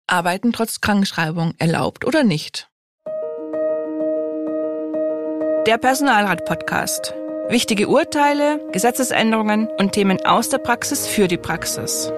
Arbeiten trotz Krankschreibung erlaubt oder nicht? Der Personalrat-Podcast. Wichtige Urteile, Gesetzesänderungen und Themen aus der Praxis für die Praxis.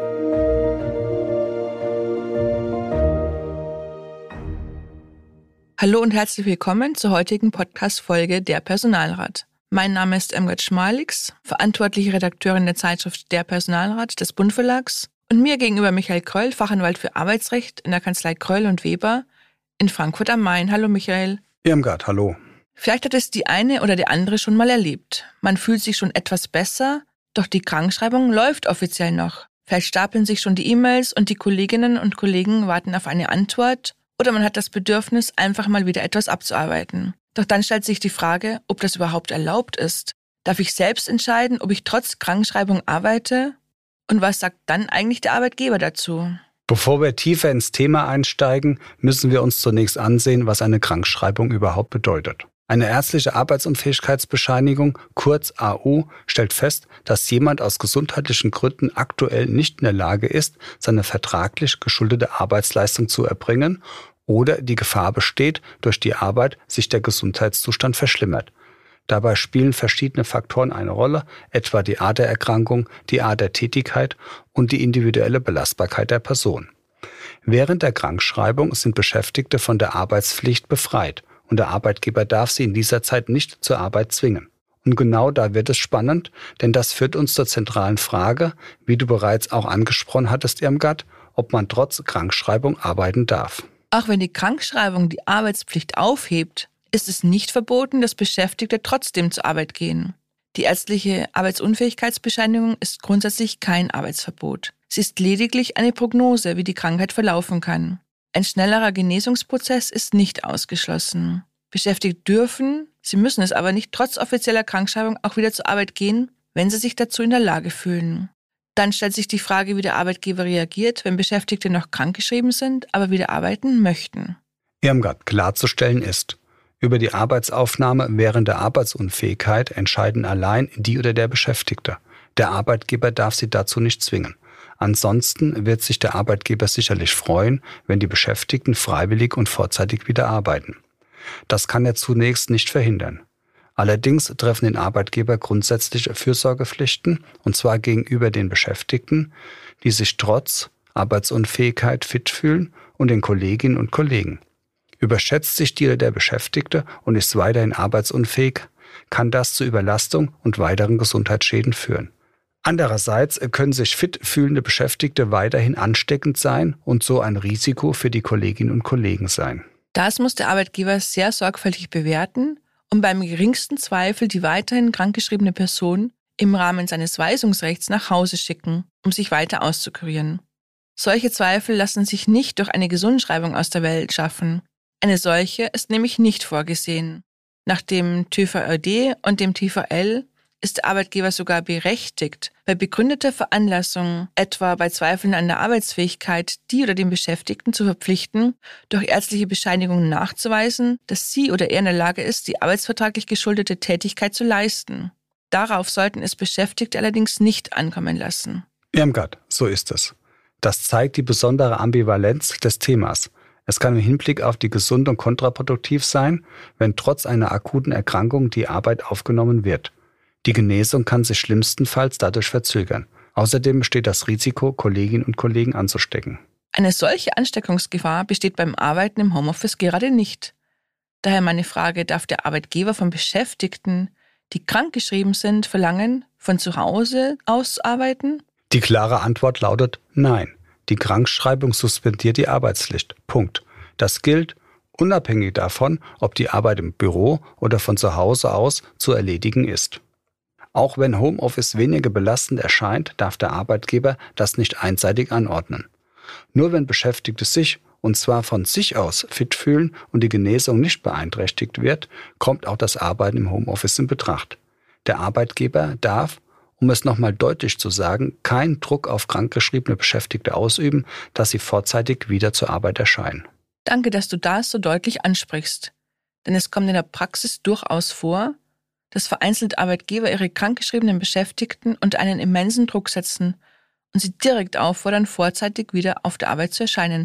Hallo und herzlich willkommen zur heutigen Podcast-Folge Der Personalrat. Mein Name ist Emgard Schmalix, verantwortliche Redakteurin der Zeitschrift Der Personalrat des Bund-Verlags, und mir gegenüber Michael Kröll, Fachanwalt für Arbeitsrecht in der Kanzlei Kröll und Weber in Frankfurt am Main. Hallo Michael. Irmgard, hallo. Vielleicht hat es die eine oder der andere schon mal erlebt. Man fühlt sich schon etwas besser, doch die Krankschreibung läuft offiziell noch. Vielleicht stapeln sich schon die E-Mails und die Kolleginnen und Kollegen warten auf eine Antwort oder man hat das Bedürfnis, einfach mal wieder etwas abzuarbeiten. Doch dann stellt sich die Frage, ob das überhaupt erlaubt ist. Darf ich selbst entscheiden, ob ich trotz Krankschreibung arbeite? Und was sagt dann eigentlich der Arbeitgeber dazu? Bevor wir tiefer ins Thema einsteigen, müssen wir uns zunächst ansehen, was eine Krankschreibung überhaupt bedeutet. Eine ärztliche Arbeitsunfähigkeitsbescheinigung, kurz AU, stellt fest, dass jemand aus gesundheitlichen Gründen aktuell nicht in der Lage ist, seine vertraglich geschuldete Arbeitsleistung zu erbringen oder die Gefahr besteht, durch die Arbeit sich der Gesundheitszustand verschlimmert. Dabei spielen verschiedene Faktoren eine Rolle, etwa die Art der Erkrankung, die Art der Tätigkeit und die individuelle Belastbarkeit der Person. Während der Krankschreibung sind Beschäftigte von der Arbeitspflicht befreit und der Arbeitgeber darf sie in dieser Zeit nicht zur Arbeit zwingen. Und genau da wird es spannend, denn das führt uns zur zentralen Frage, wie du bereits auch angesprochen hattest, Irmgard, ob man trotz Krankschreibung arbeiten darf. Auch wenn die Krankschreibung die Arbeitspflicht aufhebt, ist es nicht verboten, dass Beschäftigte trotzdem zur Arbeit gehen. Die ärztliche Arbeitsunfähigkeitsbescheinigung ist grundsätzlich kein Arbeitsverbot. Sie ist lediglich eine Prognose, wie die Krankheit verlaufen kann. Ein schnellerer Genesungsprozess ist nicht ausgeschlossen. Beschäftigte dürfen, sie müssen es aber nicht, trotz offizieller Krankschreibung auch wieder zur Arbeit gehen, wenn sie sich dazu in der Lage fühlen. Dann stellt sich die Frage, wie der Arbeitgeber reagiert, wenn Beschäftigte noch krankgeschrieben sind, aber wieder arbeiten möchten. Irmgard, klarzustellen ist: Über die Arbeitsaufnahme während der Arbeitsunfähigkeit entscheiden allein die oder der Beschäftigte. Der Arbeitgeber darf sie dazu nicht zwingen. Ansonsten wird sich der Arbeitgeber sicherlich freuen, wenn die Beschäftigten freiwillig und vorzeitig wieder arbeiten. Das kann er zunächst nicht verhindern. Allerdings treffen den Arbeitgeber grundsätzliche Fürsorgepflichten, und zwar gegenüber den Beschäftigten, die sich trotz Arbeitsunfähigkeit fit fühlen, und den Kolleginnen und Kollegen. Überschätzt sich die oder der Beschäftigte und ist weiterhin arbeitsunfähig, kann das zu Überlastung und weiteren Gesundheitsschäden führen. Andererseits können sich fit fühlende Beschäftigte weiterhin ansteckend sein und so ein Risiko für die Kolleginnen und Kollegen sein. Das muss der Arbeitgeber sehr sorgfältig bewerten und beim geringsten Zweifel die weiterhin krankgeschriebene Person im Rahmen seines Weisungsrechts nach Hause schicken, um sich weiter auszukurieren. Solche Zweifel lassen sich nicht durch eine Gesundschreibung aus der Welt schaffen. Eine solche ist nämlich nicht vorgesehen. Nach dem TVöD und dem TVL ist der Arbeitgeber sogar berechtigt, bei begründeter Veranlassung, etwa bei Zweifeln an der Arbeitsfähigkeit, die oder den Beschäftigten zu verpflichten, durch ärztliche Bescheinigungen nachzuweisen, dass sie oder er in der Lage ist, die arbeitsvertraglich geschuldete Tätigkeit zu leisten. Darauf sollten es Beschäftigte allerdings nicht ankommen lassen. Irmgard, so ist es. Das zeigt die besondere Ambivalenz des Themas. Es kann im Hinblick auf die gesund und kontraproduktiv sein, wenn trotz einer akuten Erkrankung die Arbeit aufgenommen wird. Die Genesung kann sich schlimmstenfalls dadurch verzögern. Außerdem besteht das Risiko, Kolleginnen und Kollegen anzustecken. Eine solche Ansteckungsgefahr besteht beim Arbeiten im Homeoffice gerade nicht. Daher meine Frage: Darf der Arbeitgeber von Beschäftigten, die krankgeschrieben sind, verlangen, von zu Hause aus arbeiten? Die klare Antwort lautet Nein. Die Krankschreibung suspendiert die Arbeitspflicht. Punkt. Das gilt unabhängig davon, ob die Arbeit im Büro oder von zu Hause aus zu erledigen ist. Auch wenn Homeoffice weniger belastend erscheint, darf der Arbeitgeber das nicht einseitig anordnen. Nur wenn Beschäftigte sich, und zwar von sich aus, fit fühlen und die Genesung nicht beeinträchtigt wird, kommt auch das Arbeiten im Homeoffice in Betracht. Der Arbeitgeber darf, um es nochmal deutlich zu sagen, keinen Druck auf krankgeschriebene Beschäftigte ausüben, dass sie vorzeitig wieder zur Arbeit erscheinen. Danke, dass du das so deutlich ansprichst. Denn es kommt in der Praxis durchaus vor, dass vereinzelt Arbeitgeber ihre krankgeschriebenen Beschäftigten unter einen immensen Druck setzen und sie direkt auffordern, vorzeitig wieder auf der Arbeit zu erscheinen.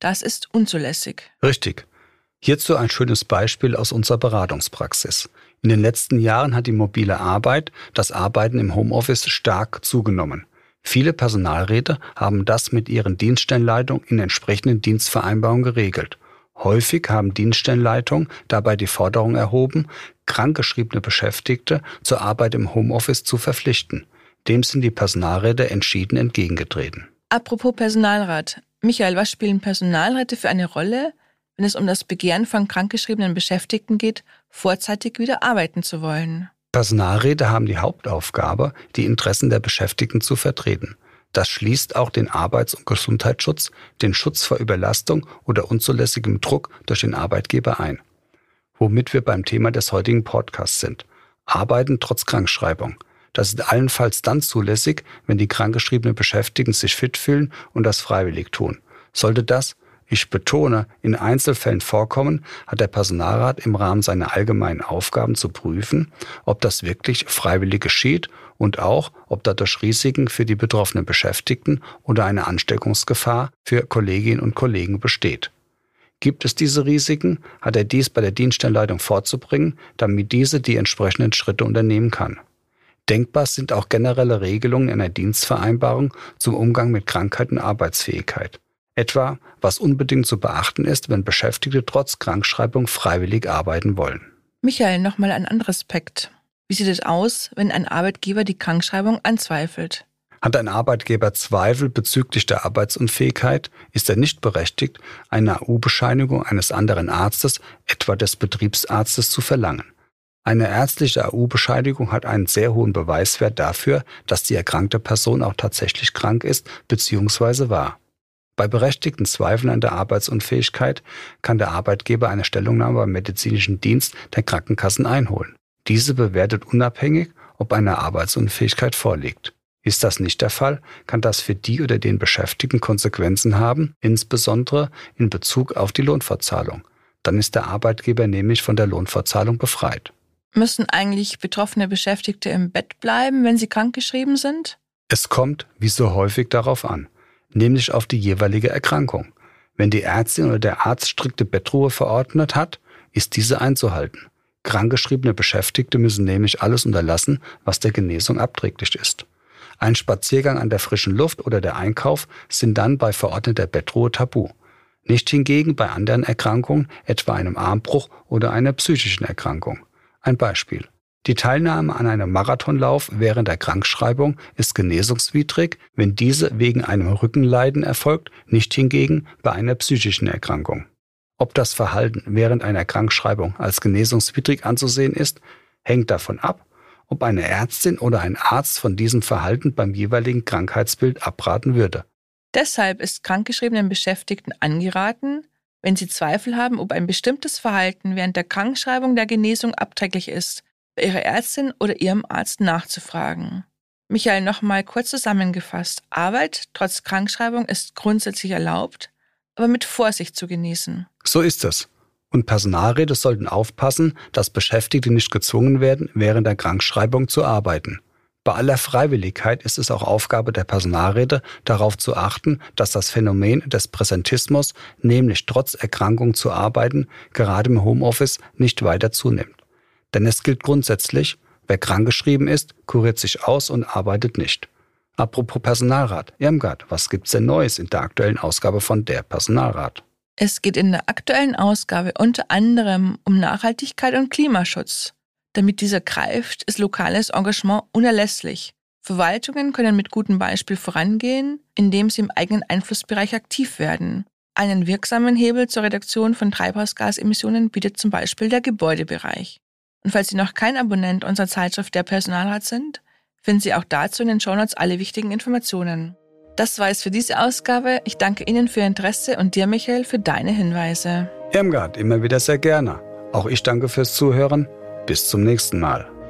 Das ist unzulässig. Richtig. Hierzu ein schönes Beispiel aus unserer Beratungspraxis. In den letzten Jahren hat die mobile Arbeit, das Arbeiten im Homeoffice stark zugenommen. Viele Personalräte haben das mit ihren Dienststellenleitungen in entsprechenden Dienstvereinbarungen geregelt. Häufig haben Dienststellenleitungen dabei die Forderung erhoben, krankgeschriebene Beschäftigte zur Arbeit im Homeoffice zu verpflichten. Dem sind die Personalräte entschieden entgegengetreten. Apropos Personalrat. Michael, was spielen Personalräte für eine Rolle, wenn es um das Begehren von krankgeschriebenen Beschäftigten geht, vorzeitig wieder arbeiten zu wollen? Personalräte haben die Hauptaufgabe, die Interessen der Beschäftigten zu vertreten. Das schließt auch den Arbeits- und Gesundheitsschutz, den Schutz vor Überlastung oder unzulässigem Druck durch den Arbeitgeber ein. Womit wir beim Thema des heutigen Podcasts sind. Arbeiten trotz Krankschreibung. Das ist allenfalls dann zulässig, wenn die krankgeschriebenen Beschäftigten sich fit fühlen und das freiwillig tun. Sollte das, ich betone, in Einzelfällen vorkommen, hat der Personalrat im Rahmen seiner allgemeinen Aufgaben zu prüfen, ob das wirklich freiwillig geschieht und auch, ob dadurch Risiken für die betroffenen Beschäftigten oder eine Ansteckungsgefahr für Kolleginnen und Kollegen besteht. Gibt es diese Risiken, hat er dies bei der Dienststellenleitung vorzubringen, damit diese die entsprechenden Schritte unternehmen kann. Denkbar sind auch generelle Regelungen in einer Dienstvereinbarung zum Umgang mit Krankheit und Arbeitsfähigkeit. Etwa, was unbedingt zu beachten ist, wenn Beschäftigte trotz Krankschreibung freiwillig arbeiten wollen. Michael, nochmal ein anderer Aspekt. Wie sieht es aus, wenn ein Arbeitgeber die Krankschreibung anzweifelt? Hat ein Arbeitgeber Zweifel bezüglich der Arbeitsunfähigkeit, ist er nicht berechtigt, eine AU-Bescheinigung eines anderen Arztes, etwa des Betriebsarztes, zu verlangen. Eine ärztliche AU-Bescheinigung hat einen sehr hohen Beweiswert dafür, dass die erkrankte Person auch tatsächlich krank ist bzw. war. Bei berechtigten Zweifeln an der Arbeitsunfähigkeit kann der Arbeitgeber eine Stellungnahme beim medizinischen Dienst der Krankenkassen einholen. Diese bewertet unabhängig, ob eine Arbeitsunfähigkeit vorliegt. Ist das nicht der Fall, kann das für die oder den Beschäftigten Konsequenzen haben, insbesondere in Bezug auf die Lohnfortzahlung. Dann ist der Arbeitgeber nämlich von der Lohnfortzahlung befreit. Müssen eigentlich betroffene Beschäftigte im Bett bleiben, wenn sie krankgeschrieben sind? Es kommt, wie so häufig, darauf an, nämlich auf die jeweilige Erkrankung. Wenn die Ärztin oder der Arzt strikte Bettruhe verordnet hat, ist diese einzuhalten. Krankgeschriebene Beschäftigte müssen nämlich alles unterlassen, was der Genesung abträglich ist. Ein Spaziergang an der frischen Luft oder der Einkauf sind dann bei verordneter Bettruhe tabu. Nicht hingegen bei anderen Erkrankungen, etwa einem Armbruch oder einer psychischen Erkrankung. Ein Beispiel. Die Teilnahme an einem Marathonlauf während der Krankschreibung ist genesungswidrig, wenn diese wegen einem Rückenleiden erfolgt, nicht hingegen bei einer psychischen Erkrankung. Ob das Verhalten während einer Krankschreibung als genesungswidrig anzusehen ist, hängt davon ab, ob eine Ärztin oder ein Arzt von diesem Verhalten beim jeweiligen Krankheitsbild abraten würde. Deshalb ist krankgeschriebenen Beschäftigten angeraten, wenn sie Zweifel haben, ob ein bestimmtes Verhalten während der Krankschreibung der Genesung abträglich ist, bei ihrer Ärztin oder ihrem Arzt nachzufragen. Michael, nochmal kurz zusammengefasst. Arbeit trotz Krankschreibung ist grundsätzlich erlaubt, aber mit Vorsicht zu genießen. So ist es. Und Personalräte sollten aufpassen, dass Beschäftigte nicht gezwungen werden, während der Krankschreibung zu arbeiten. Bei aller Freiwilligkeit ist es auch Aufgabe der Personalräte, darauf zu achten, dass das Phänomen des Präsentismus, nämlich trotz Erkrankung zu arbeiten, gerade im Homeoffice nicht weiter zunimmt. Denn es gilt grundsätzlich, wer krankgeschrieben ist, kuriert sich aus und arbeitet nicht. Apropos Personalrat, Irmgard, was gibt's denn Neues in der aktuellen Ausgabe von der Personalrat? Es geht in der aktuellen Ausgabe unter anderem um Nachhaltigkeit und Klimaschutz. Damit dieser greift, ist lokales Engagement unerlässlich. Verwaltungen können mit gutem Beispiel vorangehen, indem sie im eigenen Einflussbereich aktiv werden. Einen wirksamen Hebel zur Reduktion von Treibhausgasemissionen bietet zum Beispiel der Gebäudebereich. Und falls Sie noch kein Abonnent unserer Zeitschrift Der Personalrat sind, finden Sie auch dazu in den Shownotes alle wichtigen Informationen. Das war es für diese Ausgabe. Ich danke Ihnen für Ihr Interesse und dir, Michael, für deine Hinweise. Irmgard, immer wieder sehr gerne. Auch ich danke fürs Zuhören. Bis zum nächsten Mal.